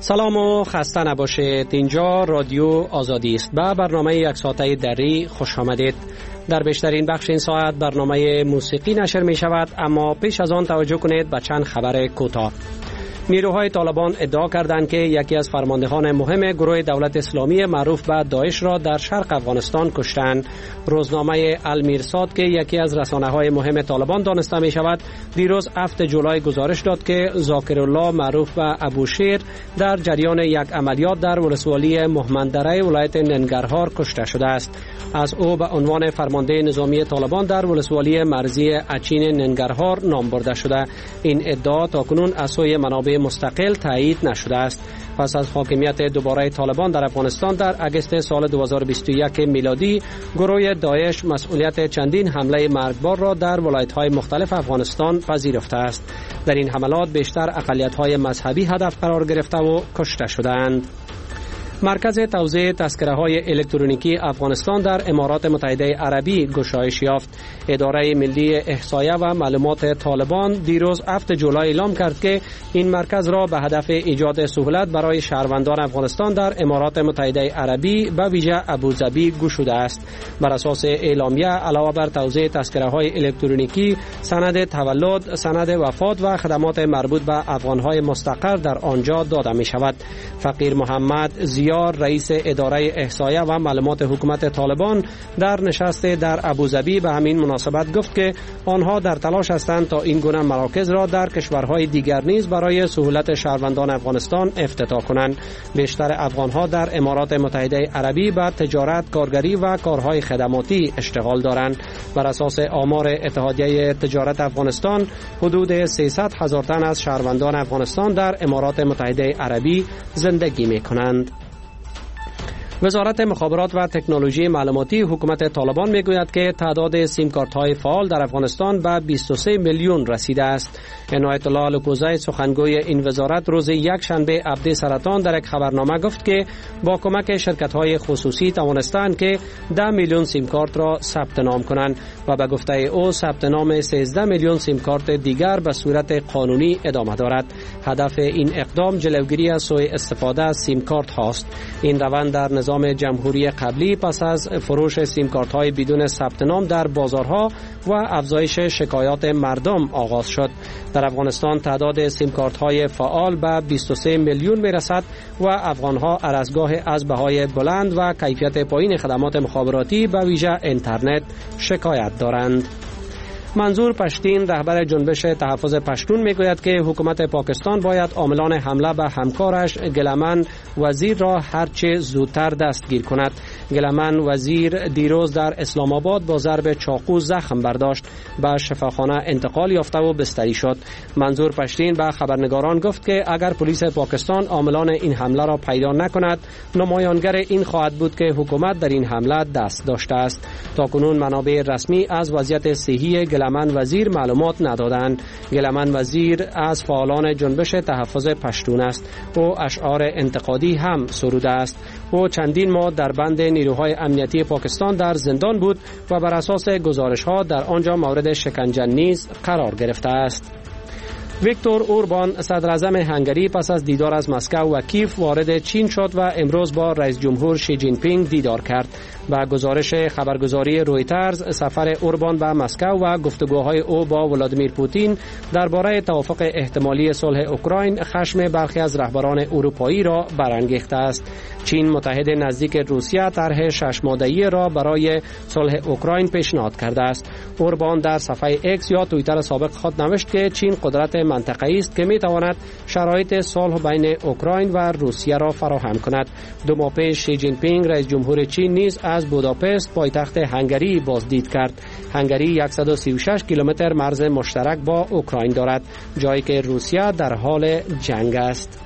سلام و خسته نباشید. اینجا رادیو آزادی است. به برنامه یک ساعته دری خوش آمدید. در بیشترین بخش این ساعت برنامه موسیقی نشر می شود، اما پیش از آن توجه کنید به چند خبر کوتاه. نیروهای طالبان ادعا کردند که یکی از فرماندهان مهم گروه دولت اسلامی معروف به داعش را در شرق افغانستان کشتند. روزنامه المیرصاد که یکی از رسانه‌های مهم طالبان دانسته می شود، دیروز 7 جولای گزارش داد که ذاکرالله معروف به ابوشیر در جریان یک عملیات در ولسوالی مهمندره ولایت ننگرهار کشته شده است. از او به عنوان فرمانده نظامی طالبان در ولسوالی مرزی اچین ننگرهار نام برده شده. این ادعا تاکنون از سوی منابع مستقل تایید نشده است. پس از حاکمیت دوباره طالبان در افغانستان در اگست سال 2021 میلادی، گروه داعش مسئولیت چندین حمله مرگبار را در ولایت‌های مختلف افغانستان پذیرفته است. در این حملات بیشتر اقلیت‌های مذهبی هدف قرار گرفته و کشته شدند. مرکز توزیع تذکره‌های الکترونیکی افغانستان در امارات متحده عربی گشایش یافت. اداره ملی احصایه و معلومات طالبان دیروز 7 جولای اعلام کرد که این مرکز را به هدف ایجاد سهولت برای شهروندان افغانستان در امارات متحده عربی به ویژه ابوظبی گشوده است. بر اساس اعلامیه علاوه بر توزیع تذکره‌های الکترونیکی، سند تولد، سند وفات و خدمات مربوط به افغان‌های مستقر در آنجا داده می‌شود. فقیر محمد زیار رئیس اداره احصایه و معلومات حکومت طالبان در نشست در ابوظبی به همین مناسبت گفت که آنها در تلاش هستند تا این گونه مراکز را در کشورهای دیگر نیز برای سهولت شهروندان افغانستان افتتاح کنند. بیشتر افغانها در امارات متحده عربی به تجارت، کارگری و کارهای خدماتی اشتغال دارند. بر اساس آمار اتحادیه تجارت افغانستان، حدود 300,000 تن از شهروندان افغانستان در امارات متحده عربی زندگی می‌کنند. وزارت مخابرات و تکنولوژی معلوماتی حکومت طالبان میگوید که تعداد سیم کارت های فعال در افغانستان به 23 میلیون رسیده است. عنایت الله الکوزی سخنگوی این وزارت روز یکشنبه عبد سرطان در یک خبرنامه گفت که با کمک شرکت های خصوصی توانستند که 10 میلیون سیم کارت را ثبت نام کنند و به گفته او ثبت نام 13 میلیون سیم کارت دیگر به صورت قانونی ادامه دارد. هدف این اقدام جلوگیری از سوء استفاده از سیم کارت هاست. این روند در نظام جمهوری قبلی پس از فروش سیم کارت های بدون ثبت نام در بازارها و افزایش شکایات مردم آغاز شد. در افغانستان تعداد سیم کارت های فعال به 23 میلیون میرسد و افغانها ارزگاه از بهای بلند و کیفیت پایین خدمات مخابراتی به ویژه اینترنت شکایت دارند. منظور پشتین رهبر جنبش تحفظ پشتون میگوید که حکومت پاکستان باید عاملان حمله به همکارش گلمن وزیر را هرچه زودتر دستگیر کند. گلمن وزیر دیروز در اسلام آباد با ضرب چاقو زخم برداشت، به شفاخانه انتقال یافته و بستری شد. منظور پشتین به خبرنگاران گفت که اگر پلیس پاکستان عاملان این حمله را پیدا نکند، نمایانگر این خواهد بود که حکومت در این حمله دست داشته است. تاکنون منابع رسمی از وضعیت صحی گلمن وزیر معلومات ندادند. گلمن وزیر از فعالان جنبش تحفظ پشتون است. او اشعار انتقادی هم سروده است. او چندین ماه در بند نیروهای امنیتی پاکستان در زندان بود و بر اساس گزارش‌ها در آنجا مورد شکنجه نیز قرار گرفته است. ویکتور اوربان صدر اعظم هنگری پس از دیدار از مسکو و کیف وارد چین شد و امروز با رئیس جمهور شی جین پینگ دیدار کرد. با گزارش خبرگزاری رویترز، سفر اوربان به مسکو و گفتگوهای او با ولادیمیر پوتین درباره توافق احتمالی صلح اوکراین خشم برخی از رهبران اروپایی را برانگیخته است. چین متحد نزدیک روسیه طرح 6 ماده‌ای را برای صلح اوکراین پیشنهاد کرده است. اوربان در صفحه ایکس یا توییتر سابق خود نوشت که چین قدرت منطقه‌ای است که می‌تواند شرایط صلح بین اوکراین و روسیه را فراهم کند. 2 ماه پیش شی جین پینگ رئیس جمهور چین نیز از بوداپست پایتخت هنگری بازدید کرد. هنگری 136 کیلومتر مرز مشترک با اوکراین دارد، جایی که روسیه در حال جنگ است.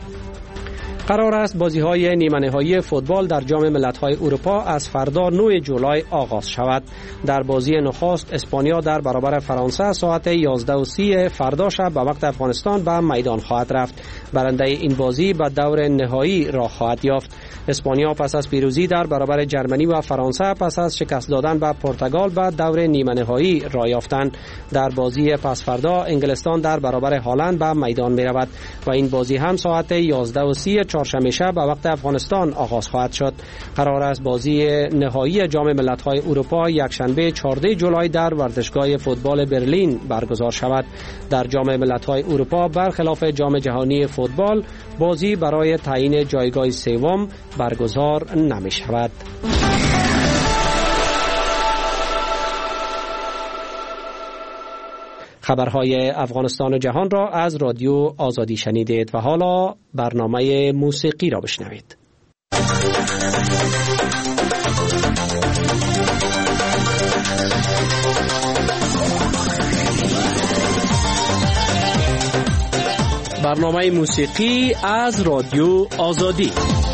قرار است بازی‌های نیمه‌نهایی فوتبال در جام ملت‌های اروپا از فردا 9 جولای آغاز شود. در بازی نخست اسپانیا در برابر فرانسه ساعت 11:30 فردا شب به وقت افغانستان به میدان خواهد رفت. برنده این بازی به دور نهایی راه خواهد یافت. اسپانیا پس از پیروزی در برابر جرمنی و فرانسه پس از شکست دادن به پرتغال به دور نیمه نهایی راه یافتند. در بازی پس فردا انگلستان در برابر هلند به میدان می رود و این بازی هم ساعت 11:30 چهارشنبه شب به وقت افغانستان آغاز خواهد شد. قرار است بازی نهایی جام ملت‌های اروپا یکشنبه 14 جولای در ورزشگاه فوتبال برلین برگزار شود. در جام ملت‌های اروپا برخلاف جام جهانی فوتبال بازی برای تعیین جایگاه سوم برگزار نمی شود. خبرهای افغانستان و جهان را از رادیو آزادی شنیدید و حالا برنامه موسیقی را بشنوید. برنامه موسیقی از رادیو آزادی.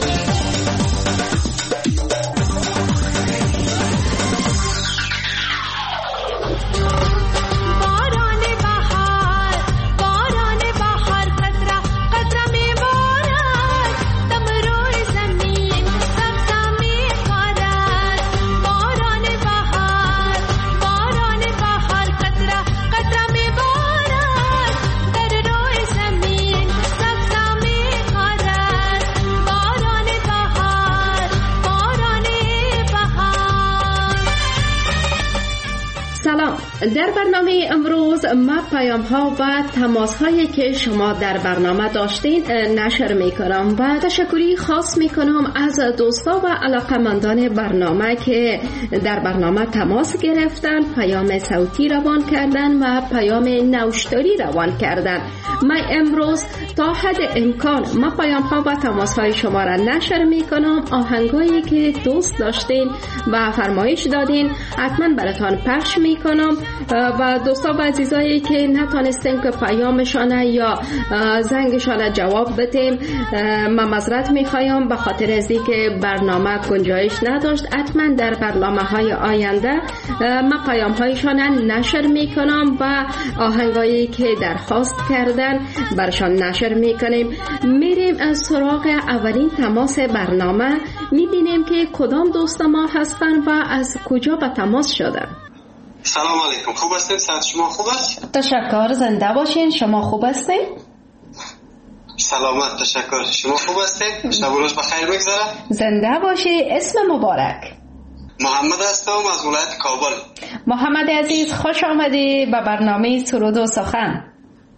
در برنامه امروز ما پیام ها و تماس هایی که شما در برنامه داشتین نشر می کنم و تشکری خاص می کنم از دوستا و علاقمندان برنامه که در برنامه تماس گرفتن، پیام صوتی روان کردن و پیام نوشتاری روان کردن. من امروز تا حد امکان ما پیام ها و تماس های شما را نشر می کنم. آهنگایی که دوست داشتین و فرمایش دادین حتما براتان پخش می کنم و دوستا و عزیزایی که نتونستیم که پیامشان یا زنگشان جواب بدیم من معذرت میخوایم به خاطر از اینکه برنامه گنجایش نداشت. حتما در برنامه های آینده من پیام هایشان نشر میکنم و آهنگایی که درخواست کردن برشان نشر میکنیم. میریم از سراغ اولین تماس برنامه، میبینیم که کدام دوست ما هستن و از کجا به تماس شدن. سلام علیکم، خوب هستین؟ صحت شما خوب است؟ تشکر، زنده باشین. شما خوب هستین؟ سلامت، تشکر. شما خوب هستین؟ شب و روز بخیر بگذره. زنده باشی. اسم مبارک؟ محمد هستم از ولایت کابل. محمد عزیز خوش آمدی به برنامه سرود و سخن.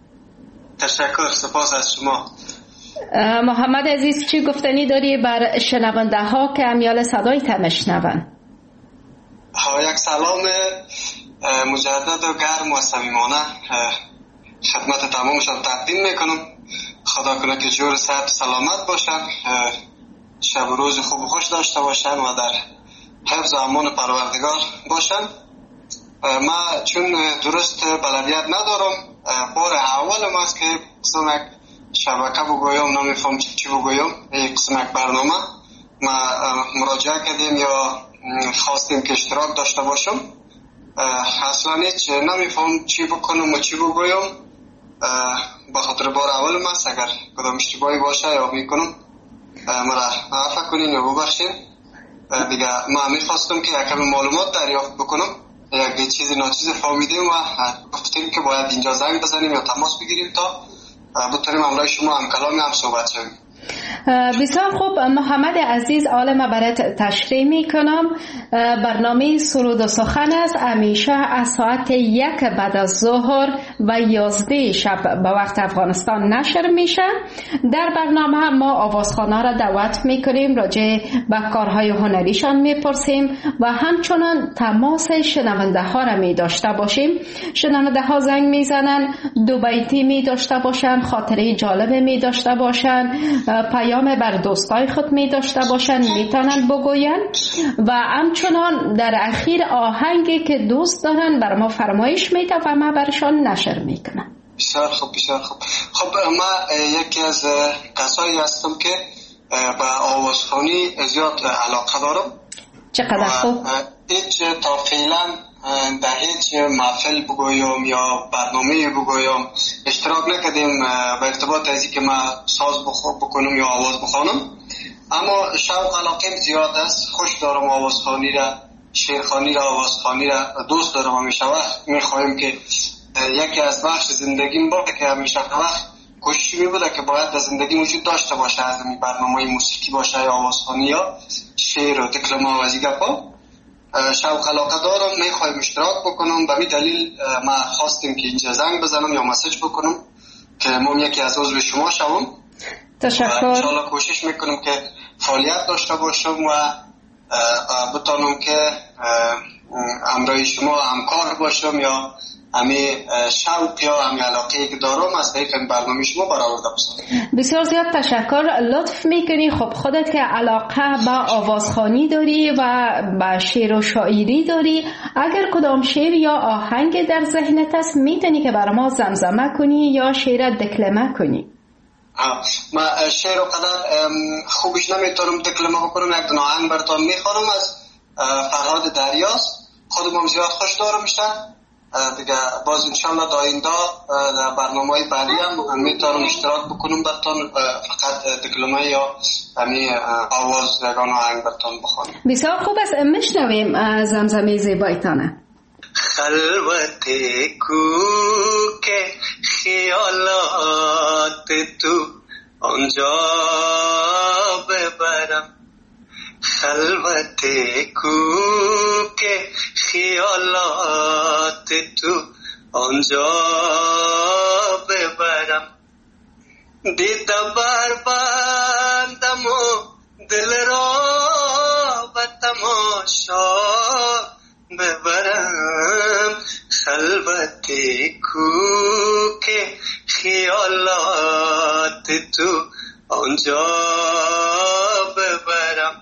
تشکر، سپاس از شما. محمد عزیز چی گفتنی داری بر شنونده ها که امیال صدای تمشنون؟ یک سلام مجدد و گرم و صمیمانه خدمت تمامشان تقدیم میکنم. خدا کنه که جور صحت و سلامت باشن، شب و روز خوب و خوش داشته باشن و در حفظ و امان پروردگار باشن. من چون درست بلدیت ندارم، بار اولم است که قسم یک شبکه بگویم، نمیفهم چی بگویم. یک قسم یک برنامه ما مراجعه کردیم یا خواستیم که اشتراک داشته باشم. اصلا هیچ نمیفهم چی بکنم و چی بگویم. به خاطر بار اولم است، اگر کدام اشتباهی باشه یا میکنم مرا عفو کنین یا ببخشین. دیگه من میخواستم که یک کمی معلومات دریافت بکنم. یک چیزی ناچیزی فهمیدیم و گفتیم که باید اینجا زنگ بزنیم یا تماس بگیریم تا بتونیم امروز شما هم کلامی هم صحبت شویم. بسیار خوب محمد عزیز، عالم برات تشریح می کنم. برنامه سرود و سخن است، همیشه از ساعت 1 بعد از ظهر و 11 شب به وقت افغانستان نشر میشه. در برنامه ما آوازخوانا را دعوت میکنیم، راجع به کارهای هنریشان میپرسیم و همچنان تماس شنونده ها را می داشته باشیم. شنونده ها زنگ میزنن، دو بیتی می داشته باشن، خاطره جالب می داشته باشن، پیام بر دوستای خود می داشته باشن میتونن بگوین و همچنان در اخیر آهنگی که دوست دارن بر ما فرمایش میده و ما برشان نشر میکنم. بسیار خوب، بسیار خوب. خب ما یکی از کسایی هستم که به آوازخوانی زیاد علاقه دارم. چقدر خوب. هیچ تا فعلا در هیچ محفل بگویم یا برنامه بگویم اشتراک نکردیم به ارتباط از اینکه من ساز بکنم یا آواز بخوانم، اما شوق علاقه زیاد است. خوش دارم آوازخوانی را، شعرخوانی را، آوازخوانی را دوست دارم. همیشه وقت میخوایم که یکی از بخش زندگیم باشه که همیشه وقت کوشش می بوده که باید در زندگی وجود داشته باشه، از این برنامه موسیقی باشه یا آوازخوانی یا شعر و دکلمه و از این گپا. شوق علاقه دارم، میخوایم اشتراک بکنم. به این دلیل ما خواستیم که اینجا زنگ بزنم یا مسیج بکنم که من یکی از عضو شما شوم. تشکر. انشاءالله کوشش میکنم که فعالیت داشته باشم و بتانم که همراه شما همکار باشم یا همی شوق یا همی علاقه که دارم از طریق برنامه شما برآورده باشم. بسیار زیاد تشکر. لطف میکنی. خب خودت که علاقه به آوازخوانی داری و به شعر و شاعری داری، اگر کدام شعر یا آهنگ در ذهنت است میتونی که برای ما زمزمه کنی یا شعر دکلمه کنی؟ ما شعر و قدر خوبش نمیتونم دکلمه بکنم. یک دو آهنگ براتون میخوانم از فرهاد دریاست. خودم زیاد خوش دارم میشن دیگه. باز انشالله در آینده در برنامه‌های بعدی هم میتونم اشتراک بکنم براتون، فقط دکلمه یا همین آواز یگان آهنگ براتون بخوانم. بسیار خوب است. میشنویم زمزمه زیبایتانه. خلوت کو که خیالات تو آنجا ببرم، خلوت کو که خیالات تو آنجا ببرم، دیده بر بندم و دل را به تماشا ببرم، خلوت کو که خیالات تو آنجا ببرم.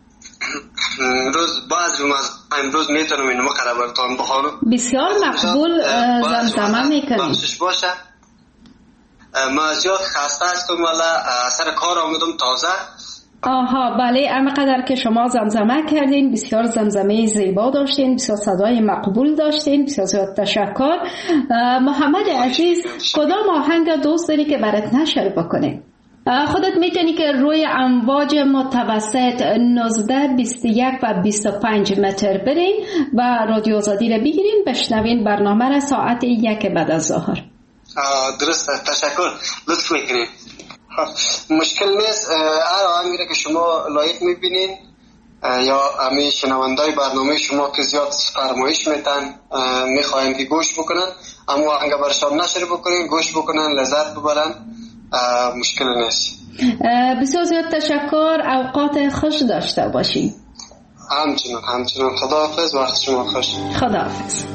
روز بعض امروز میتونم اینو مقرر براتون بخوانم. بسیار مقبول. زمزمه میکنی. بخشش باشه. ما زیاد خسته هستم ولی سر کار آمدم تازه. آها بله، همقدر که شما زمزمه کردین، بسیار زمزمه زیبا داشتین، بسیار صدای مقبول داشتین، بسیار زیاد تشکر. محمد عزیز، کدام آهنگ دوست داری که برات نشر بکنه؟ خودت میتونی که روی امواج متوسط 19 21 و 25 متر برین و رادیو آزادی رو بگیرین، بشنوین برنامه را ساعت 1 بعد از ظهر. درسته، تشکر، لطف میکنین. مشکل نیست. هر آهنگی را که شما لایق میبینین یا همه شنوندای برنامه شما که زیاد فرمایش میتن میخواین که گوش بکنن، اما آهنگ برشان نشر بکنین، گوش بکنن، لذت ببرن، مشکل نیست. بسیار زیاد تشکر. اوقات خوش داشته باشین. همچنان. خداحافظ. وقت شما خوش. خداحافظ.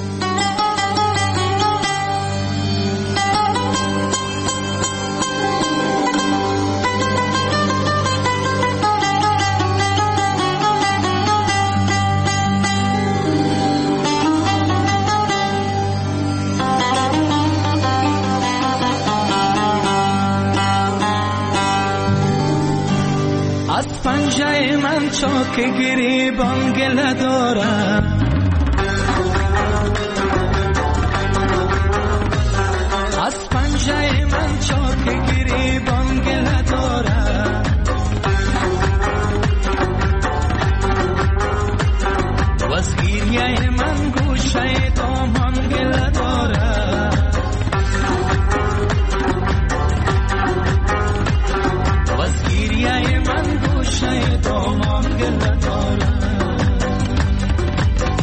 از پنجه من چاک گریبان گله دارم، از پنجه من چاک گریبان گله دارم، و از گریه من گوشه دامان گله دارم، و از گریه من گوشه دامان گله دارم.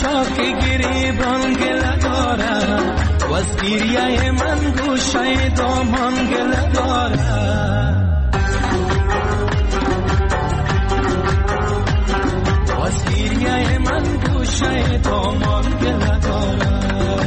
چاک گریبان گله دارد و از گریه من گوشه دامان گله دارد و از گریه من گوشه دامان گله دارد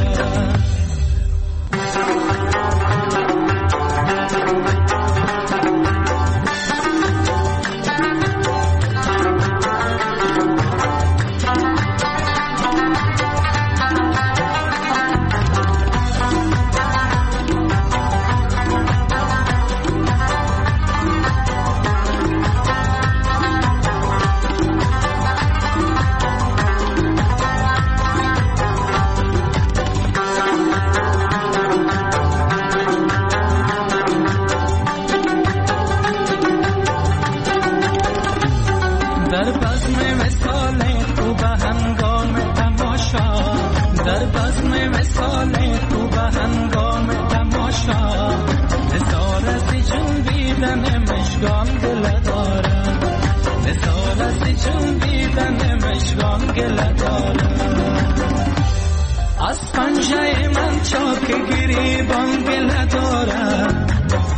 از پنجه من چاک گریبان گله دارد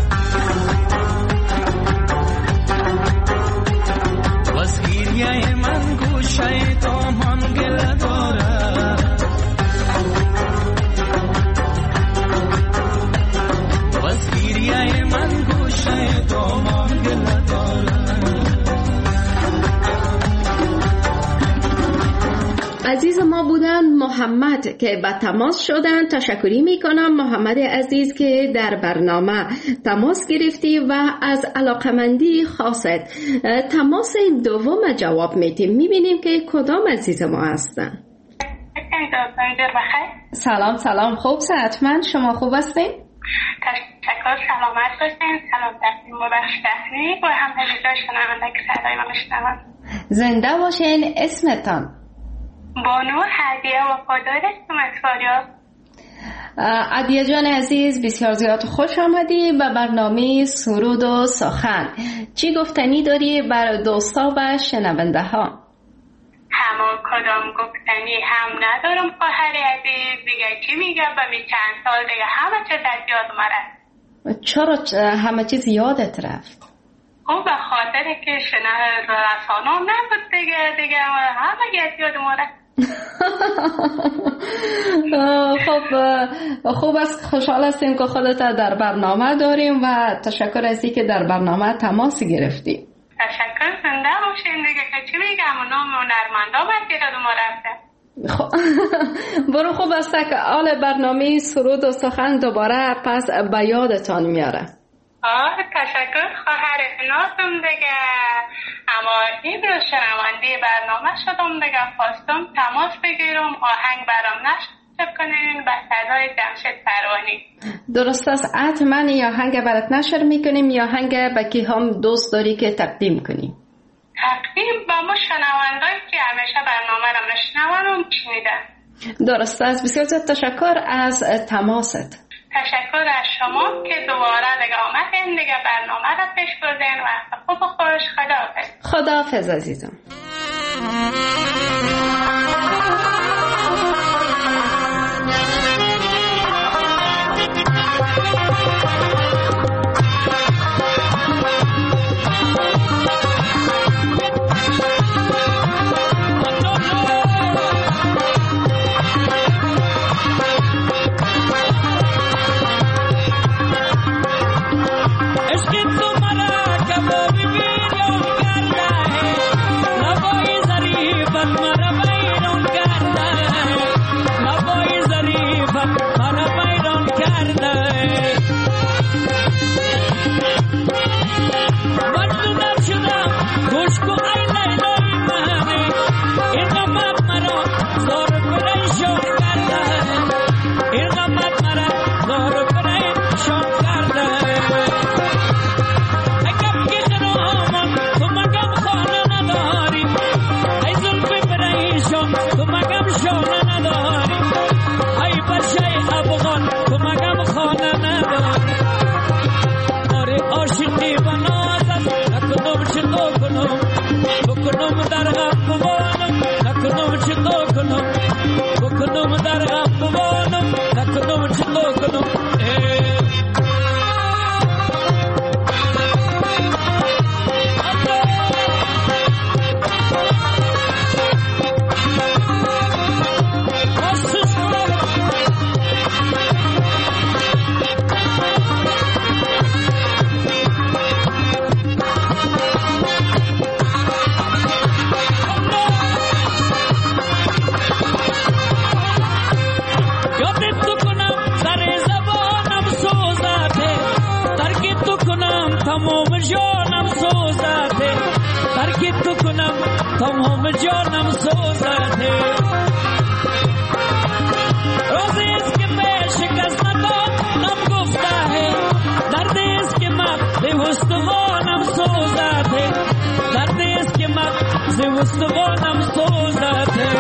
و از گریه من گوشه دامان گله دارد و از گریه من گوشه دامان گله دارد. عزیز ما بودن محمد که به تماس شدن. تشکری میکنم محمد عزیز که در برنامه تماس گرفتی و از علاقمندی خاصت. تماس دوم جواب میدیم. میبینیم که کدام عزیز ما هستن. سلام خوب صحتمند، شما خوب هستین؟ تشکر، سلامت باشین. سلام دستیم و بخش تحریک و هم همیشه شنونده که صدای ما میشنون. زنده باشین. اسمتان؟ بانو هدیه وفادار هستم از فاریاب. عدیه جان عزیز، بسیار زیاد خوش آمدی به برنامه سرود و سخن. چی گفتنی داری بر دوستا و شنونده ها؟ همون کدام گفتنی هم ندارم خواهر عزیز. دیگه چی میگم و می چند سال دیگه همه چیز از یاد ما رفت. چرا همه چیز یادت رفت؟ خب به خاطر که رسانم نبود دیگه همه از یاد ما رفت. خوب است، خوشحال هستیم که خودت در برنامه داریم و تشکر از اینکه در برنامه تماس گرفتی. تشکر، زنده باشین دیگه. که چی میگم نام هنرمندا باید یاد ما رفته. برو، خوب است که آل برنامه سرود و سخن دوباره پس به یادتان میاره. تشکر خواهر نازم دیگه. اما این رو شنونده برنامه شدم دیگه، خواستم تماس بگیرم آهنگ برام نشر کنین به صدای جمشید پروانی. درست است، حتما یا آهنگ برات نشر میکنیم یا آهنگ به کی هم دوست داری که تقدیم کنیم؟ تقدیم با ما شنوندهایی که همیشه برنامه رو میشنون شنیدن. درست است، بسیار زیاد تشکر از تماست. تشکر از شما که دوباره دیگه آمدین دیگه برنامه رو پیش بردین. وقت خوب و خوش. خداحافظ. خداحافظ عزیزم. तुम्हारा कब भी वीडियो करना है تمام جانم سوزد ہے روزی اس کے میں شکست نم گفتا ہے درد اس کے مغز استوانم سوزد ہے درد اس کے مغز استوانم سوزد ہے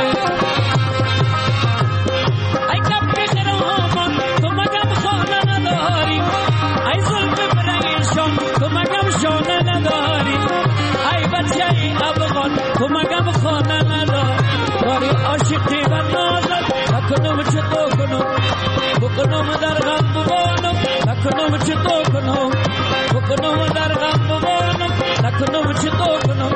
ای کب کے خرامان تو مگم خانه نداری ای ظلم پریشان تو مگم شانه نداری ای بچه ای افغان تو مگم خانه نداری عاشقی و نازت نکنم چطور کنم بکنم در غم ببانم نکنم چطور کنم بکنم در غم ببانم نکنم چطور کنم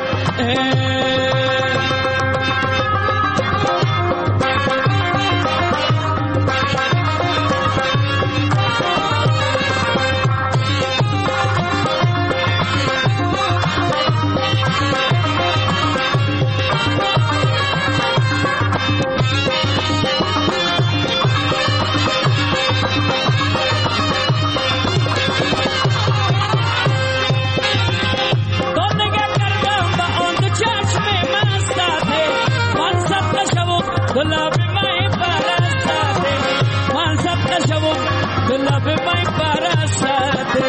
गुलाब में बरसाते मान सब नशवो गुलाब में बरसाते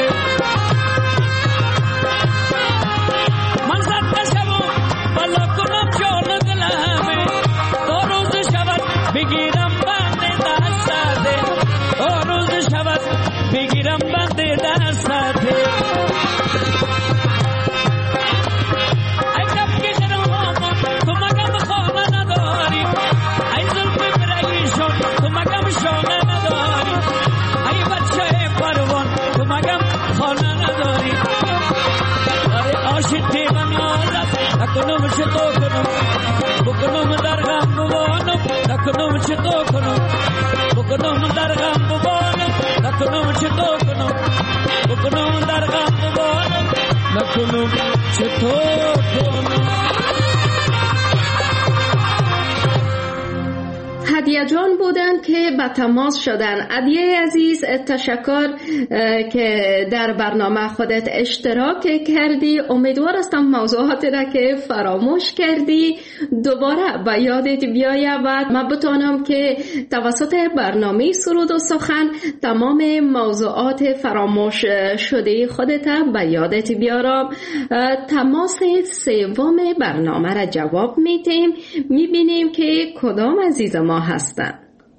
मान सब नशवो बलकुनम जोन गुलाबे तो रोज शबत बिगिरम बंदे दास्ताते ओ रोज शबत बिगिरम बंदे दास्ताते عاشقی و نازت نکنم چطور کنم بکنم در غم ببانم نکنم چطور کنم بکنم در غم ببانم نکنم چطور کنم بکنم در غم ببانم نکنم چطور کنم هدیه جان بودن که به تماس شدن. هدیه عزیز تشکر که در برنامه خودت اشتراک کردی. امیدوار هستم موضوعاتی را که فراموش کردی دوباره به یادت بیاید و من بتونم که توسط برنامه سرود و سخن تمام موضوعات فراموش شده خودت به یادت بیارم. تماس سوم برنامه را جواب میدیم، میبینیم که کدام عزیز ما هستن.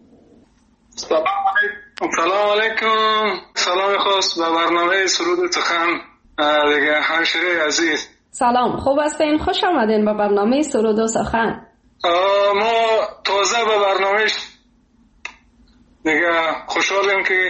سلام علیکم. سلام خاص به برنامه سرود و سخن دیگه همشیره عزیز. سلام، خوب هستین؟ خوش آمدین به برنامه سرود و سخن. ما تازه به برنامه دیگه خوشحالیم که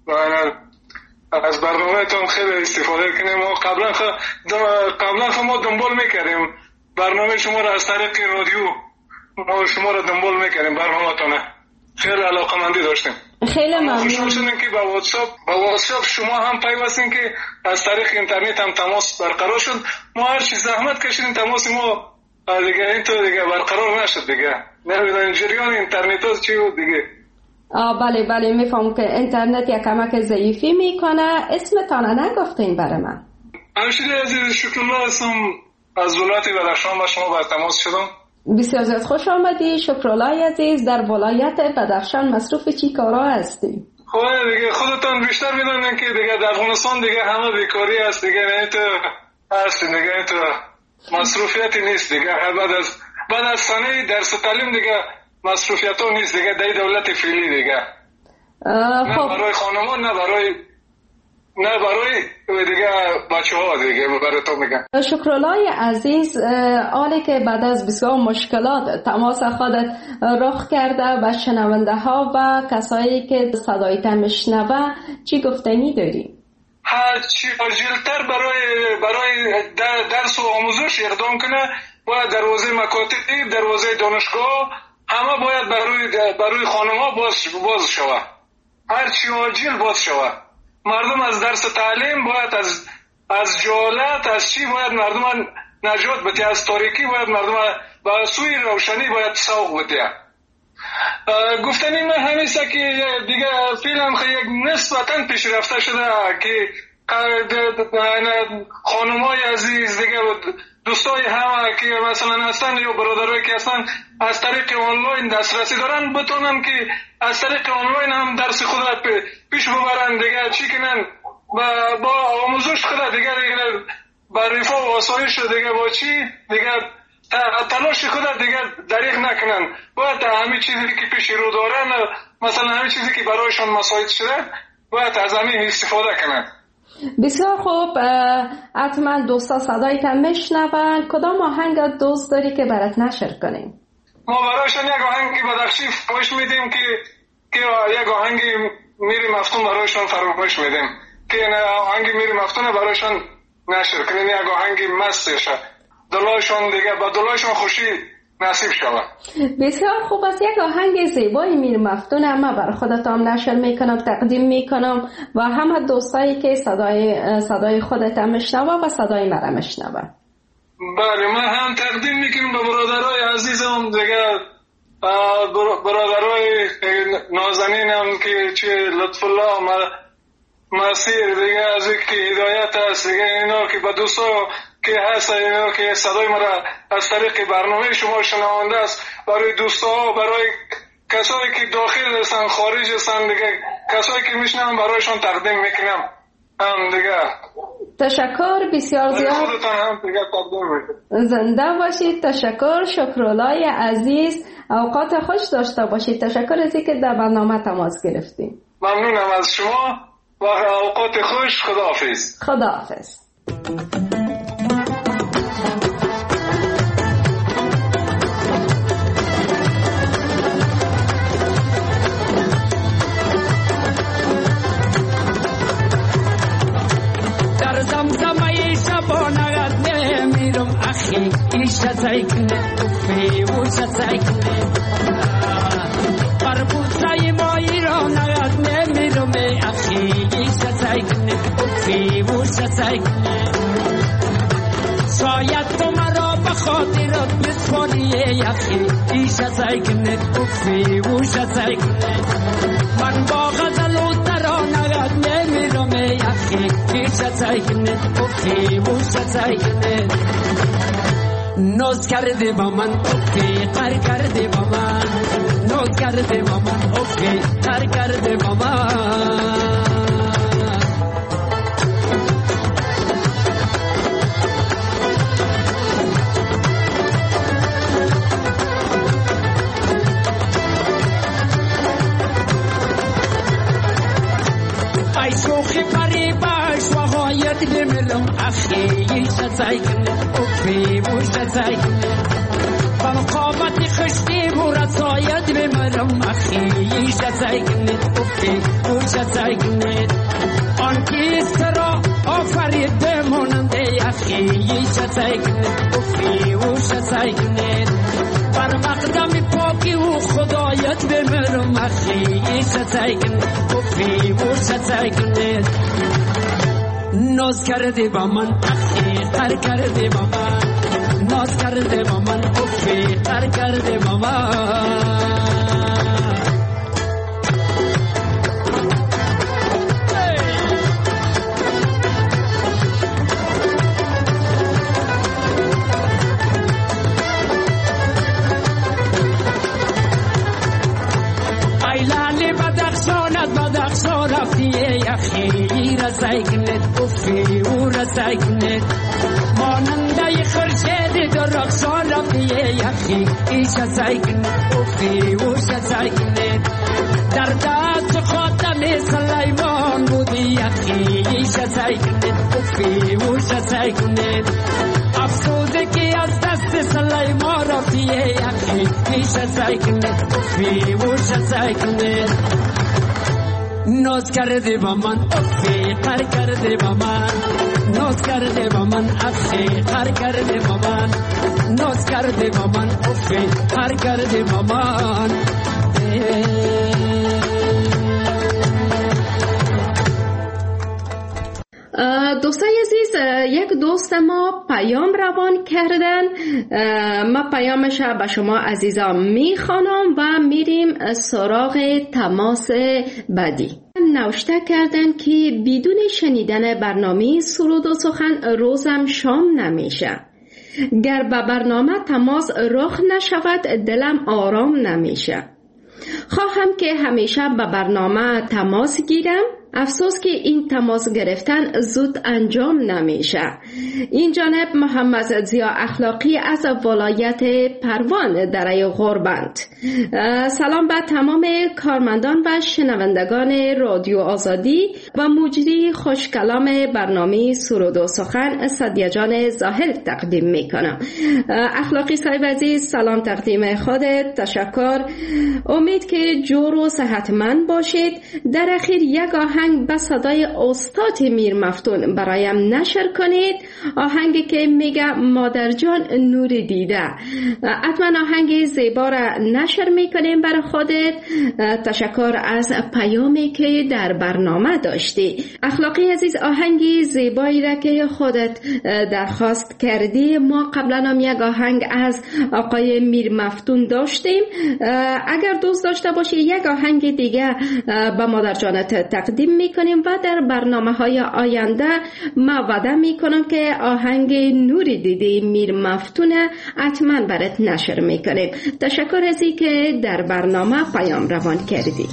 از برنامه تون خیلی استفاده کنیم. ما قبلا ما دنبال میکردیم برنامه شما را از طریق رادیو، ما شما را دنبال میکردیم برنامه تونه، خیلی علاقمندی داشتیم. خیلی ممنون. خوشحال شدیم که با واتساپ شما هم پیوستین که از طریق اینترنت هم تماس برقرار شد. ما هر چیز زحمت کشیدیم تماس ما دیگه اینطور دیگه برقرار نشد دیگه. نمیدونم جریان اینترنت ها چی بود دیگه. بله میفهم که اینترنت یک کمک ضعیفی میکنه. اسمتان نگفتین برای من؟ همشیره عزیز شکرالله هستم، از ولایت بدخشان با شما بر تماس شدم. بسیار زیاد خوش آمدی. شکرالله عزیز، در ولایت بدخشان مصروف چی کارا هستی؟ خب دیگه خودتان بیشتر میدونین که دیگه در افغانستان دیگه همه بیکاری هست دیگه، نه تو هست دیگه تو مصروفیتی نیست دیگه. بعد از سنه درس تعلیم دیگه مصروفیت ها نیست دیگه در دولت فعلی دیگه. نه برای خانمان نه برای دیگه بچه ها دیگه برای تو میگن. شکرالله عزیز، حالی که بعد از بسیار مشکلات تماس خودت رخ کرده به شنونده ها و کسایی که صدایت میشنوه چی گفتنی داری؟ هر چی عاجلتر برای درس و آموزش اقدام کنه، باید دروازه مکاتب، دروازه دانشگاه همه باید برای خانم‌ها باز شود. هر چی عاجل باز شود. مردم از درس تعلیم باید از جهالت از چی باید مردم نجات بده، از تاریکی باید مردم به سوی روشنی باید سوق بده. گفتنی من همیشه که دیگه فیلم یک نسبتاً پیشرفته شده که خانمای عزیز دیگه دوستای همه که مثلا هستن یا برادرایی که هستن از طریق آنلاین دسترسی دارن بتونن که از طریق آنلاین هم درس خود پیش ببرن دیگه چی کنن با آموزش خود دیگه با رفاه و آسایش دیگه با چی دیگه تلاش خود دیگه دریغ نکنن باید همه چیزی که پیش رو دارن مثلا همه چیزی که برایشان مساعد شده باید از همین استفاده کنن. بسیار خوب. حتما دوستا صدایت هم میشنون. کدام آهنگ دوست داری که برات نشر کنیم؟ ما برایشان یک آهنگی بدخشی فرمایش میدیم که یک آهنگی میری مفتون برایشان فرمایش میدیم که آهنگی میری مفتون برایشان نشر کنیم. یک آهنگی مستشه دلایشان دیگه با دلایشان خوشی نصیب شود. بسیار خوب است. یک آهنگ زیبای میر مفتون من برای خودتان نشر میکنم تقدیم میکنم و همه دوستایی که صدای خودت میشنوه و صدای مرا میشنوه. بله من هم تقدیم میکنم به برادرای عزیزم دیگه برادرای نازنینم که چه لطف الله مسیر دیگه از که هدایت است دیگه اینا که به دوستا که هست اینا که صدای مرا از طریق برنامه شما شنونده است برای دوستا برای کسایی که داخل هستن خارج هستن دیگه کسایی که میشنم برایشان تقدیم میکنم هم دیگه. تشکر بسیار زیاد. خودتان هم دیگه تقدیم میکنم. زنده باشید. تشکر. شکرالله عزیز اوقات خوش داشته باشید. تشکر از اینکه در برنامه تماس گرفتیم. ممنونم از شما و اوقات خوش. خداحافظ. خداحافظ. در زمزمه شبانت نمیرم اخی ایشه زیکنه بیوشه زیکنه بر بوسه ما ایرانت نمیرم اخی ایشه زیکنه بیوشه زیکنه شاید تو مرا بخاطرت بسپاری اخی ایشه زیکنه بیوشه زیکنه من با غزل و ترانت نمیرم اخی ایشه زیکنه بیوشه زیکنه نوز کرده با من اوکی قر کرده با من نوز کرده با من اوکی قر کرده با من ای شوخی پری باش و غایت بملم اخی ایشه زیکنه اوکی بوشه زیکنه بلقابت خشتی برسایت بملم اخی ایشه زیکنه اوکی بوشه زیکنه آن کیست را آفرید بماننده اخی ایشه زیکنه اوکی بوشه زیکنه بر مقدم پاکی و خدایت بمرم اخی ایشه زیکنه اوکی بوشه زیکنه ناز کرده با من اخی قر کرده با من ناز کرده با من اوکی قر کرده با من اخی رسایکنت اوفی و رسایکنت ماننده خرشید در رقصان رفیه اخی ایشه سایکنت اوفی و شسایکنت در دست خاتم سلیمان بودی اخی ایشه سایکنت اوفی و شسایکنت افسوده که از دست سلیمان رفیه اخی ایشه سایکنت اوفی و شسایکنت ناز کرده با من اخی قر کرده با من ناز کرده با من اخی قر کرده با من ناز کرده با من اخی قر کرده با من دوستای عزیز، یک دوست ما پیام روان کردن. ما پیامش به شما عزیزان میخوانم و میریم سراغ تماس بعدی. نوشته کردن که بدون شنیدن برنامه سرود و سخن روزم شام نمیشه. گر به برنامه تماس رخ نشود دلم آرام نمیشه. خواهم که همیشه به برنامه تماس گیرم، افسوس که این تماس گرفتن زود انجام نمیشه. این جانب محمد ضیا اخلاقی از ولایت پروان دره غربند. سلام به تمام کارمندان و شنوندگان رادیو آزادی و مجری خوشکلام برنامه سرود و سخن سدیه جان ظاهر تقدیم میکنم. اخلاقی صاحب عزیز، سلام تقدیم خودت، تشکر. امید که جور و صحتمند باشید. در اخیر یک آهنگ به صدای استاد میر مفتون برایم نشر کنید، آهنگی که میگه مادر جان نور دیده. حتما آهنگ زیبا را نشر میکنیم برای خودت. تشکر از پیامی که در برنامه داشتی. اخلاقی عزیز، آهنگی زیبایی را که خودت درخواست کردی، ما قبلا هم یک آهنگ از آقای میر مفتون داشتیم. اگر دوست داشته باشی یک آهنگ دیگه به مادر جانت تقدیم میکنیم و در برنامه‌های آینده ما وعده میکنم که آهنگ نوری دیدی میر مفتون حتما برات نشر میکنیم. تشکر از این که در برنامه پیام روان کردی.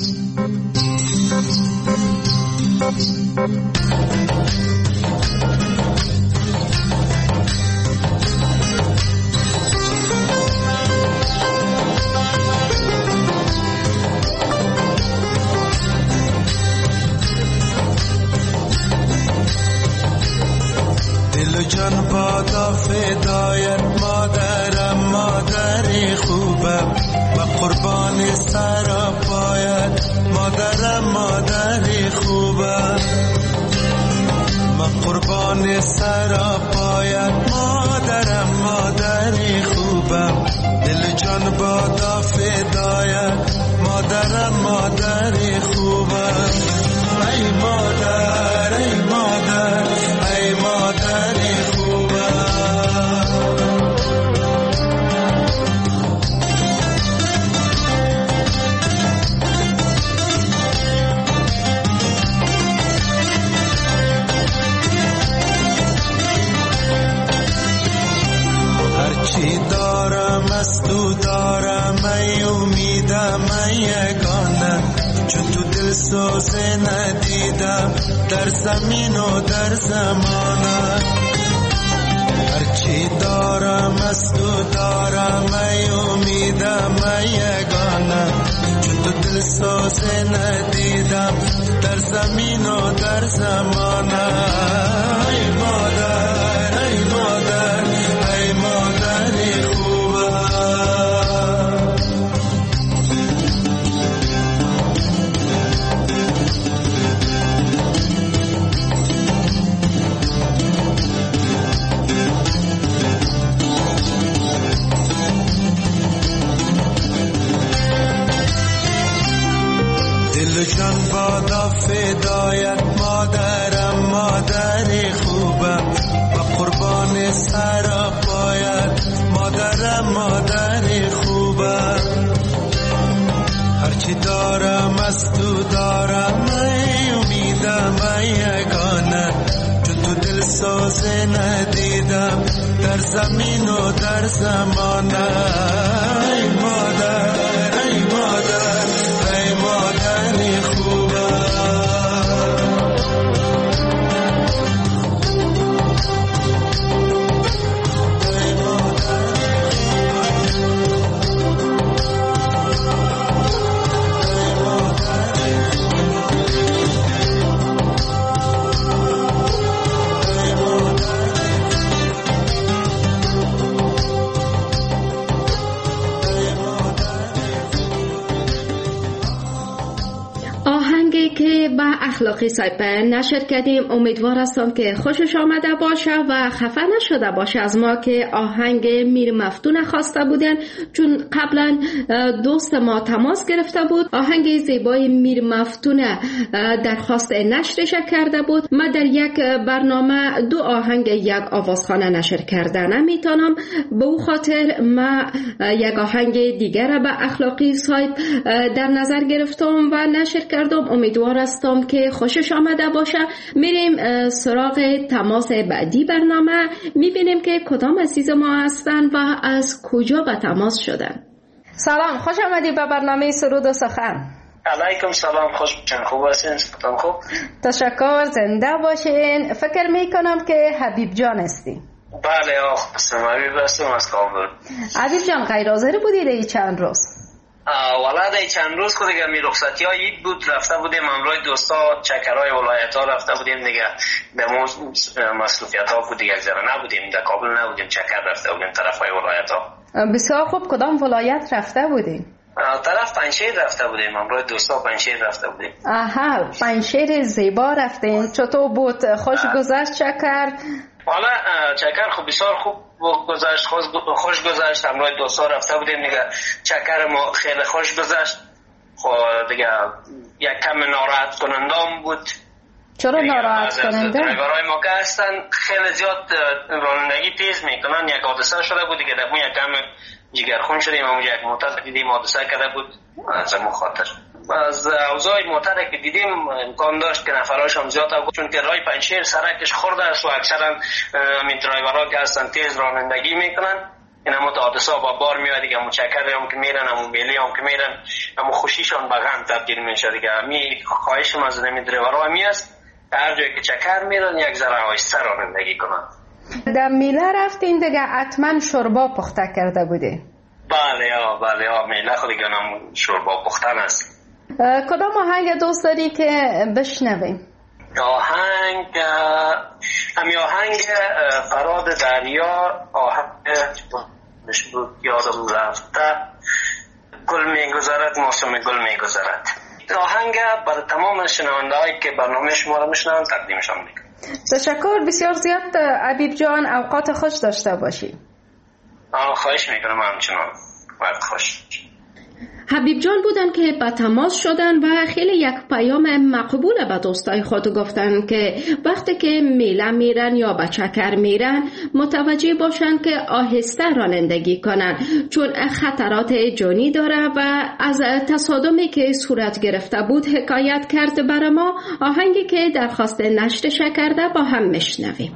جان بادا فدایت مادرم، مادری خوبم و قربان سرا پایت مادرم، مادری خوبم و قربان سرا پایت مادرم، مادری خوبم. دل جان بادا فدایت مادرم، مادری خوبم. ای مادر، ای مادر، ای مادری خوبم. هرچی دارم از تو دارم، ای امیدم، ای یگانه، چون تو دل سوزه ندیدم در زمین و در زمانه. هرچی دارم از تو دارم، ای امیدم، ای یگانه، چون تو دل سوزه ندیدم در زمین و در زمانه. ای مادر، ای مادر، ای مادری خوبم. جان بادا فدایت مادرم، مادری خوبم و قربان سرا پایت مادرم، مادری خوبم. هرچی دارم از تو دارم، ای امیدم، ای یگانه، چون تو دل سوزه ندیدم در زمین و در زمانه. ای مادر، ای مادر، ای مادری خوبم. به اخلاقی صاحب نشر کردیم. امیدوار هستم که خوشش آمده باشه و خفه نشده باشه از ما که آهنگ میر مفتون خواسته بودن، چون قبلا دوست ما تماس گرفته بود، آهنگ زیبای میر مفتون درخواست نشرش کرده بود. من در یک برنامه 2 آهنگ یک آوازخانه نشر کرده نمیتونم، به او خاطر من یک آهنگ دیگر به اخلاقی صاحب در نظر گرفتم و نشر کردم. امیدوار هستم که خوشش آمده باشه. میریم سراغ تماس بعدی برنامه، میبینیم که کدام عزیز ما هستن و از کجا به تماس شدن. سلام، خوش آمدی به برنامه سرود و سخن. علیکم سلام، خوش باشین. خوب هستین؟ سلام. خوب، تشکر، زنده باشین. فکر میکنم که حبیب جان هستی. بله هستم، حبیب هستم از کابل. حبیب جان غیر حاضر بودید این چند روز؟ والا این چند روز که دیگه می رخصتی ها عید بود، رفته بودیم همراه دوستا چکرهای ولایت ها رفته بودیم دیگه، به مصروفیت ها بود دیگه، نبودیم در کابل، نبودیم چکر رفته بودیم طرف های ولایت ها. بسیار خوب. کدام ولایت رفته بودیم؟ طرف پنجشیر رفته بودیم، همراه دوستا پنجشیر رفته بودیم. آها، پنجشیر زیبا رفتین. چطور بود؟ خوش گذشت چکر؟ والا چکر خوب، بسیار خوب گذشت، خوش گذشت. همراه دوستا رفته بودیم دیگه، چکر ما خیلی خوش گذشت. خب دیگه یک کم ناراحت کننده بود. چرا ناراحت کننده؟ درایورهای ما که هستن خیلی زیاد رانندگی تیز میکنن. یک حادثه شده بود دیگه، در یک کم جگرخون شدیم، اونجا یک موتر دیدیم حادثه کرده بود، از همون خاطر از اوضاع موتر که دیدیم امکان داشت که نفراش هم زیاد بود، چون که رای پنجشیر سرکش خورده است و اکثرا همین درایورها که هستن تیز رانندگی میکنن. این همون حادثه با بار میاد دیگه، همون چکر هم که میرن، همون میلی هم که میرن، همون خوشیشان به غم تبدیل میشه دیگه. همین خواهشم از همین درایورها همی است که هر جایی که چکر میرن یک ذره آهسته رانندگی کنن. در میله رفتین دیگه، حتما شوربا پخته کرده بوده؟ بله میله خود دیگه هم شوربا پختن است. کدام آهنگ دوست داری که بشنویم؟ آهنگ فراد دریا، آهنگش بود یادم رفته، گل میگذرد موسم گل میگذرد. آهنگ برای تمام شنونده هایی که برنامه شما رو میشنون تقدیمشان میکنم. تشکر بسیار زیاد حبیب جان، اوقات خوش داشته باشی. خواهش میکنم، همچنان وقت خوش. حبیب جان بودن که به تماس شدن و خیلی یک پیام مقبول به دوستای خود گفتن که وقتی که میله میرن یا به چکر میرن متوجه باشن که آهسته رانندگی کنن، چون خطرات جانی داره. و از تصادمی که صورت گرفته بود حکایت کرد برای ما. آهنگی که درخواست نشرش کرده با هم میشنویم.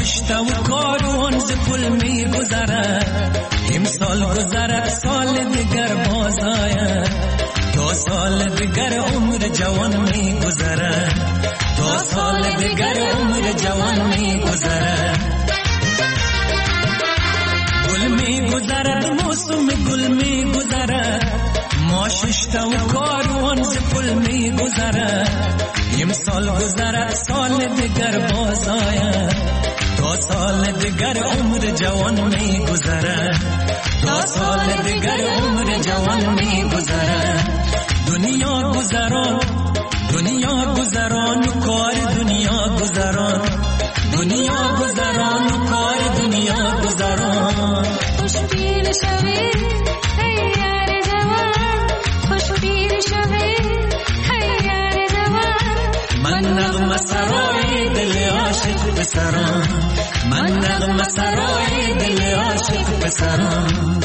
ششته و کاروان ز پل می گذرد امسال گذرد سال دیگر باز آید تا سال دیگر عمر جوان می گذرد تا سال دیگر عمر جوان می گذرد گل می گذرد موسم گل می گذرد ما ششته و کاروان ز پل می گذرد امسال گذرد سال دیگر باز آید تا سال دیگر عمر جوان می گذرد تا سال دیگر عمر جوان می گذرد دنیا گذران دنیا گذران و کار دنیا گذران دنیا گذران و کار دنیا گذران خوشبین شوی ای یار جوان خوشبین شوی ای یار جوان من نغمه سرای دل عاشق پسران من نغمه سرای دل عاشق پسران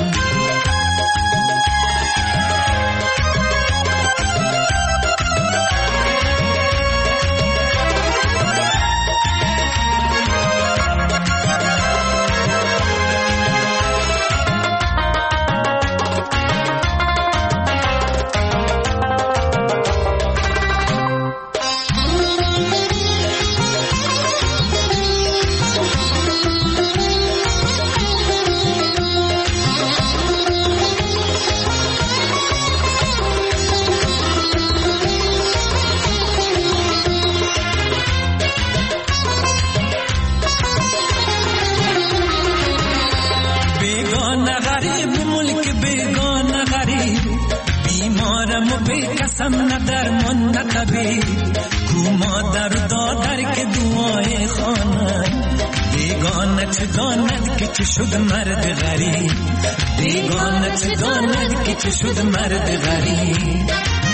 قسم ندر من نتبی کو مادر دادر که دعای خانه بیگانت داند که چه شد مرد غریب بیگانت داند که چه شد مرد غریب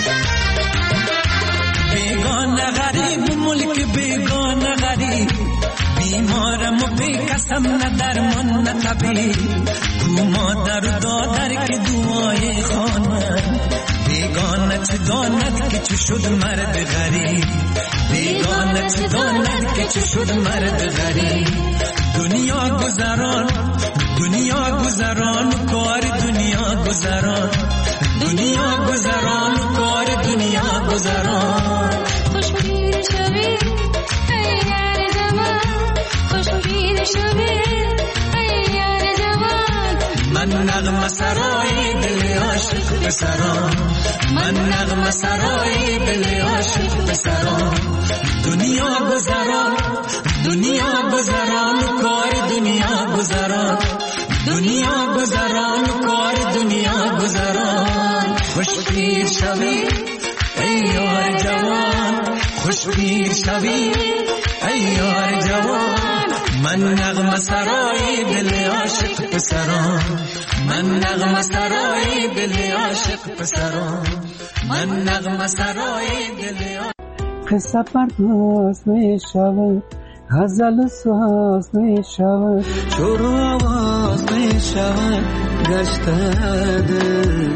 بیگانه غریب ملک بیگانه غریب بیمارم و بی قسم ندر من نتبی کو مادر دادر که دعای خانه بیگانت داند که چه شد مرد غریب بیگانت داند که چه شد مرد غریب دنیا گذران دنیا گذران کار دنیا گذران دنیا گذران کار دنیا گذران خوشبین شوی ای یار جوان خوشبین شوی ای یار جوان من نغمه سرای دل عاشق پسران من نغمه سرای دل عاشق پسران دنیا گذران دنیا گذران کار دنیا گذران دنیا گذران کار دنیا گذران خوشبین شوی ای یار جوان خوشبین شوی ای یار جوان من نغمه سرای دل عاشق پسران من نغمه سرای دل عاشق پسران من نغمه سرای دل عاشق قصه پرداز می شود غزل ساز می شود شروع آواز می شود گشت دل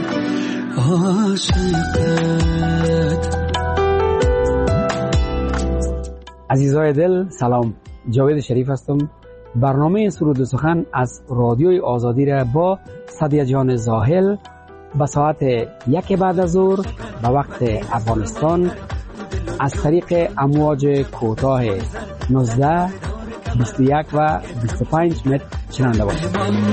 عاشقت. عزیزای دل سلام، جاوید شریف هستم. برنامه سرود و سخن از رادیوی آزادی را با صدیه جان زاهل به ساعت 1 بعد از ظهر به وقت افغانستان از طریق امواج کوتاه 19 21 و 25 متر شنونده باشید.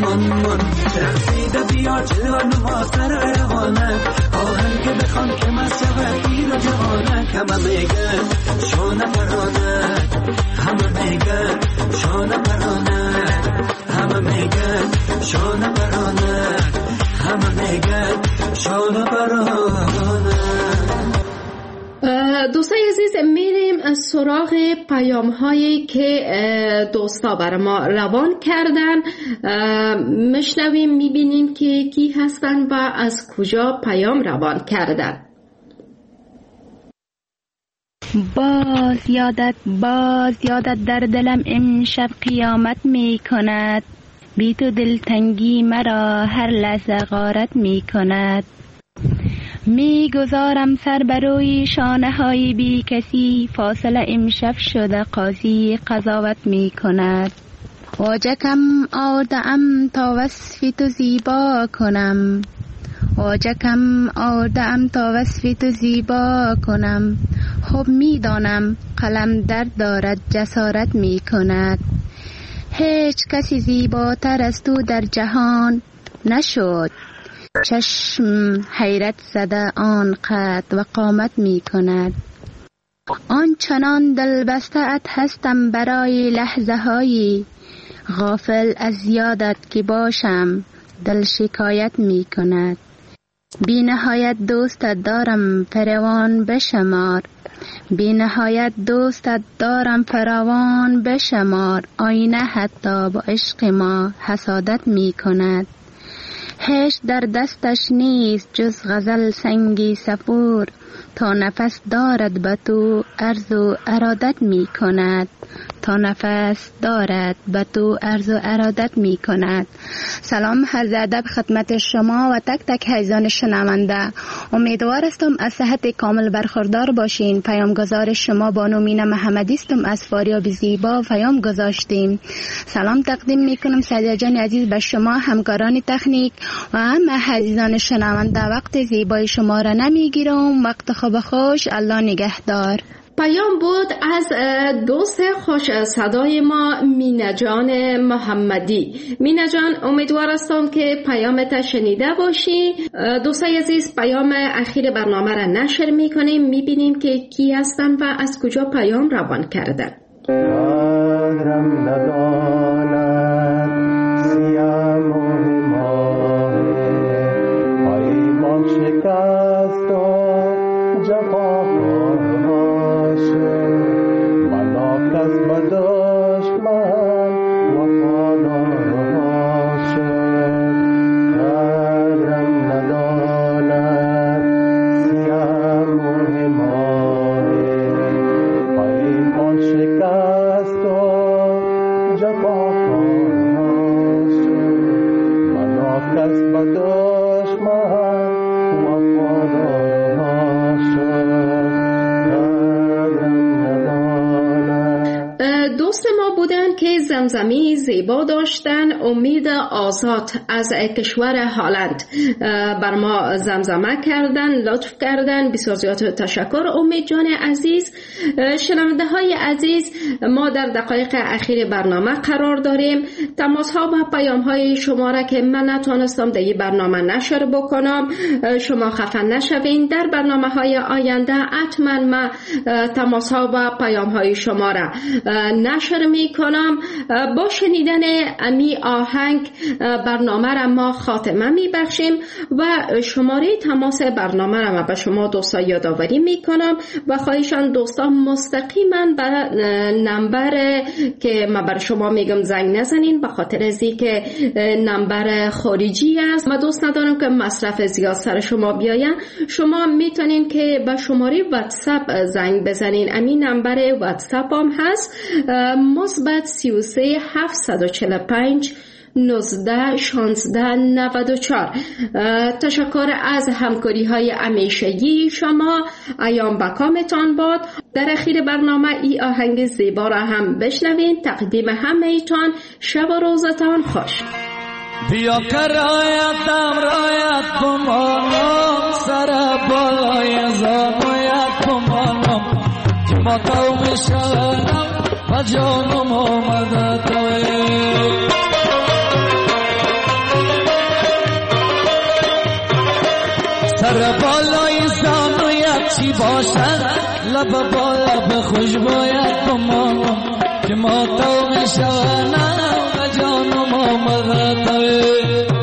دوستای عزیز، میریم از سراغ پیام هایی که دوستا بر ما روان کردن. میشنویم، میبینیم که کی هستن و از کجا پیام روان کردن. باز یادت در دلم امشب قیامت می کند، بی تو دلتنگی مرا هر لحظه غارت می کند. میگذارم سر بروی شانه های بی کسی، فاصله امشب شده قاضی قضاوت می کند. واجکم آردم تا وصف تو زیبا کنم، واجکم آردم تا وصف تو زیبا کنم. خب میدانم قلم درد دارد جسارت می کند. هیچ کسی زیباتر از تو در جهان نشد. چشم حیرت زده آن قد و قامت می کند. آنچنان دلبسته ات هستم برای لحظه هایی، غافل از یادت که باشم دل شکایت می کند. بی نهایت دوستت دارم فراوان بشمار، بی نهایت دوستت دارم فراوان بشمار. آینه حتی با عشق ما حسادت می کند. هیچ در دستش نیست جز غزل سنگی سفور، تا نفس دارد به تو عرض و ارادت می کند، تا نفس دارد به تو عرض و ارادت می کند. سلام عرض ادب خدمت شما و تک تک عزیزان شنونده. امیدوار هستم از صحت کامل برخوردار باشین. پیامگذار شما بانو مینا محمدی هستم از فاریاب زیبا پیام گذاشتیم. سلام تقدیم میکنم سعیده جان عزیز به شما، همکاران تکنیک و همه عزیزان شنونده. وقت زیبای شما را نمیگیرم، وقت خوب خوش، الله نگهدار. پیام بود از دوست خوش صدای ما مینا جان محمدی. مینا جان امیدوار هستم که پیامت شنیده باشی. دوستای عزیز پیام اخیر برنامه را نشر میکنیم، میبینیم که کی هستن و از کجا پیام روان کردن. زمزمی زیبا داشتن. امید آزاد از کشور هلند بر ما زمزمه کردن، لطف کردن، بسیار زیاد تشکر امید جان عزیز. شنونده های عزیز، ما در دقایق اخیر برنامه قرار داریم. تماس ها و پیام های شما را که من نتونستم در این برنامه نشر بکنم شما خفه نشوین. در برنامه های آینده حتما ما تماس ها و پیام های شما را نشر می کنم. با شنیدن امی آهنگ برنامه را ما خاتمه می بخشیم و شماره تماس برنامه را به شما دوستا یادآوری می کنم و خواهشان دوستا مستقیما به نمبر که ما بر شما میگم زنگ نزنین، به خاطر از اینکه نمبر خارجی است. ما دوست ندارم که مصرف زیاد سر شما بیاین. شما میتونین که به شماره واتساپ زنگ بزنین. امی نمبر واتساپ هم هست مثبت 33 745 19 16 94. تشکر از همکاری های همیشگی شما. ایام بکامتان باد. در اخیر برنامه ای آهنگ زیبا را هم بشنوین. تقدیم همه ایتان شب و روزتان خوش. بیا که رایتم رایت کمانم سر بالای زانویت کمانم که ما قوم شدم و جانم آمده توی سر بالای زانویت چی باشد لب با لب خوشبویت کمانم که ما قوم شدم و جانم آمده توی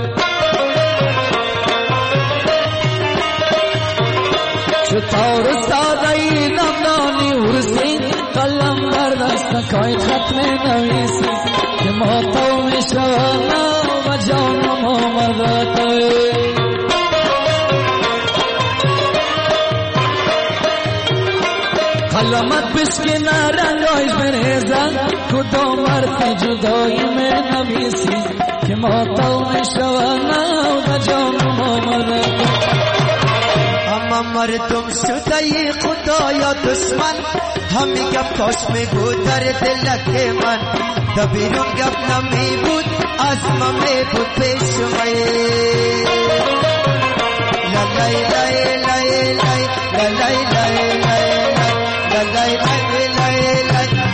چطور ساده ای نمدانی ورسی قلم در دست کای ختم نویسی که ما قوم شدم و جانم آمده توی قلمت بشکنه رنگایش بریزن کدام حرف جدایی من نویسی که ما قوم شدم و جانم آمده اما مردم شده خدایا دشمن همین گپ کاش میگو در دلک من تا بیرون گپ نمی بود از ما می بود پیش من لا لای لای لای لای لا لای لای لای لا لای لای لای لای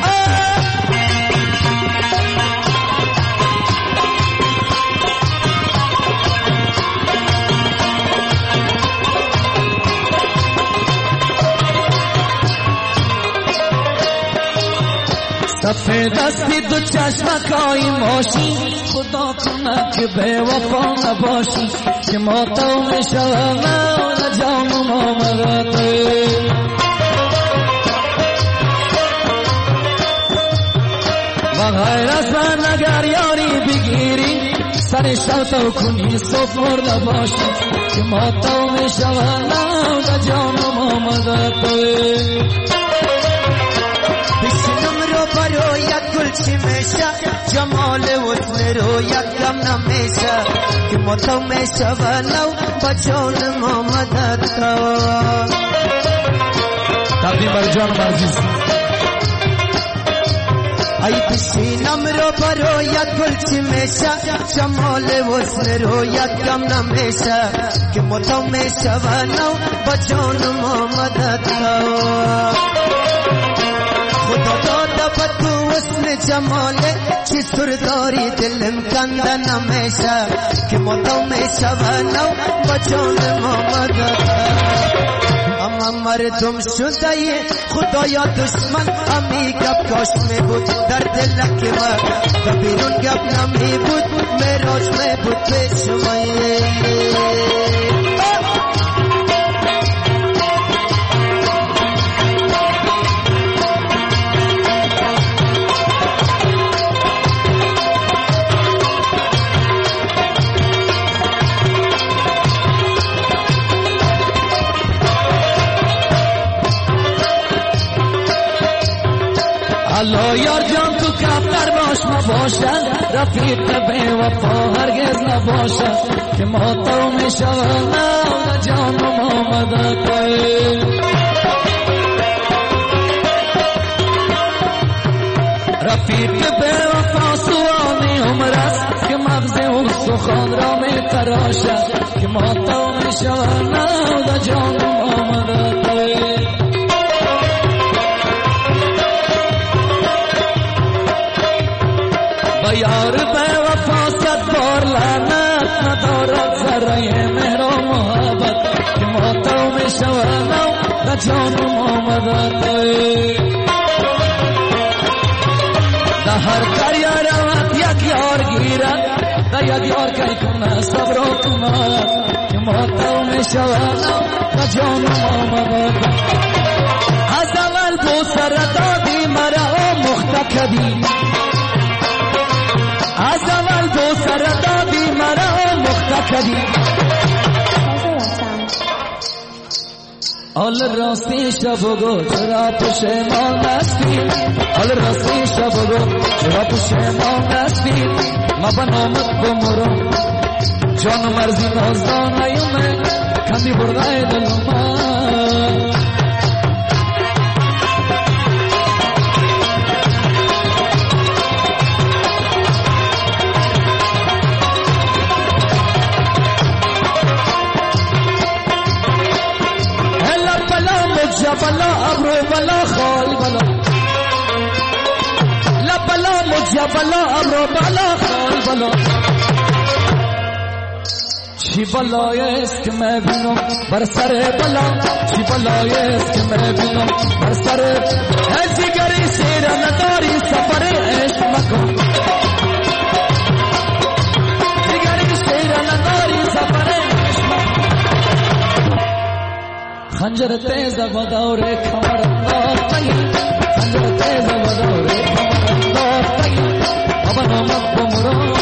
سفید دستی دو چشمکای ماشی خدا کنه که به وفا نباشی که ماتم شود نه جانم آمده و غیر از من اگر یاری بگیری سر شرطو کنی صبح مرده باشی که ماتم شود نه جانم آمده رویت گلچی میشه جمال حسن رویت کم نمیشه که ماتم میشه و نو با جانم آمدد تقدیم بر جانم عزیز ای پسینم رو برویت گلچی میشه جمال حسن رویت کم نمیشه که ماتم میشه و نو با جانم آمدد خدا داده بدو حسن جماله چی سرداری دلم کنده نمیشه که ماتم میشه و نو با جانم آمده اما مردم شده خدایا دشمن همی گپ کاش می بود در دلک من تا بیرون گپ نمی بود میراج می بود پیش من الله یار جان تو کفتر باش مباشد رفیق به وفا هرگز نباشد که ماتم میشود نه جانم آمده رفیق به وفا سوانی عمر است که مغز و سخن را می تراشد که ماتم میشود نه جانم آمده یار به وفا صد بار لعنت ندارد ذره مهر و محبت که ماتم میشود و جانم آمده در هر دریا رود یک یار گیرد در یک یار کی کنه صبر و کند که ماتم میشود و جانم آمده از اول بوسه دادی مرا مختکدی از اول دو سر دادی مرا مختکدی آل راستی شب و گو چرا پشمان نستی آل راستی شب و گو چرا پشمان نستی ما بنامت بمرم جان مرزی نازدان ایومه کندی برده دلومه بلا ابرو بلا خال بلا لا بلا مجا بلا ابرو بلا خال بلا چی بلای است که میں بینم بر سر بلا چی بلای است که میں بینم بر سر ایسی گری سیر نداری سفر عشق مکن دیگری سیر نداری سفر خنجر تیز بدور کمر انداختگی خنجر تیز بدور کمر انداختگی بابا نامت بمرم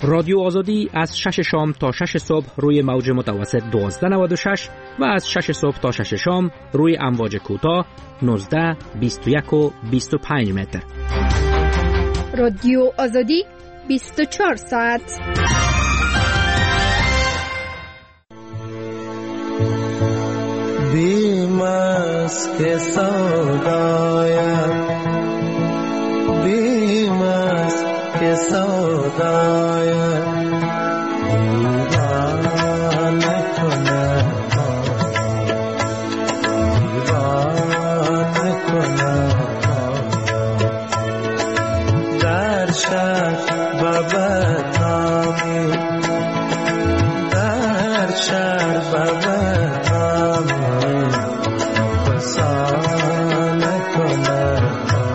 رادیو آزادی از 6 شام تا 6 صبح روی موج متوسط 1296 و از 6 صبح تا 6 شام روی امواج کوتاه 19 21 و 25 متر. رادیو آزادی 24 ساعت. بیمست که سودایم، بیمست که سودایم، دیوانه کنم، دیوانه کنم، در شهر و بدنامی، در شهر و بدنامی افسانه کنم،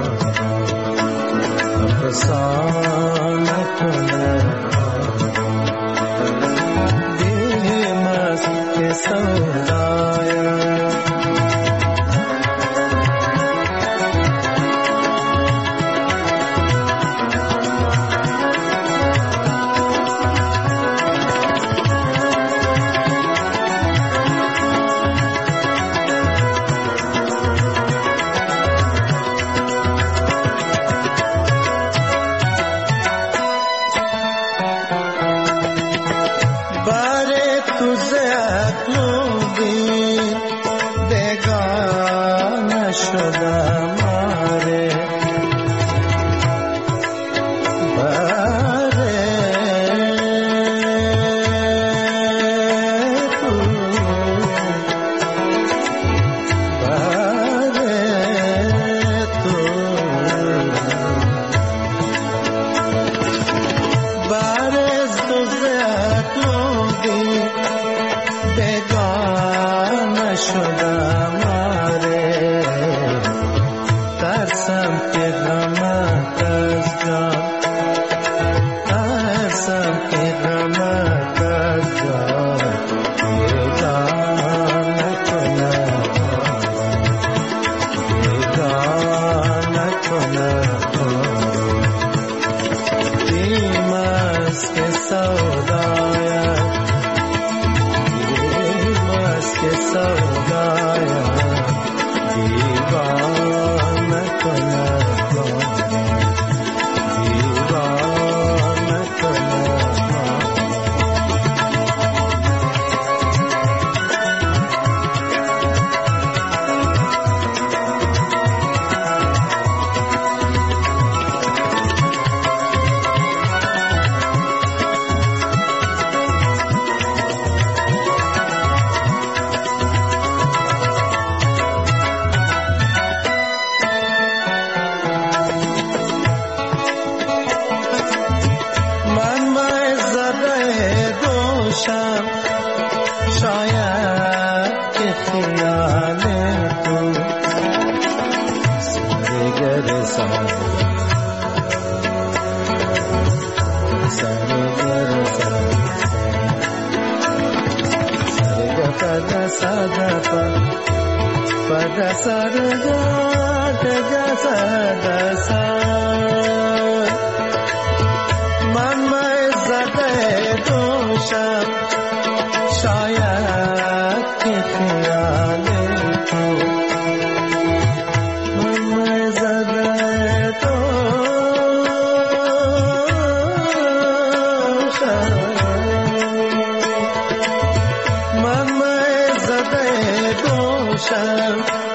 افسانه کنم، بیمست که سودایم. شم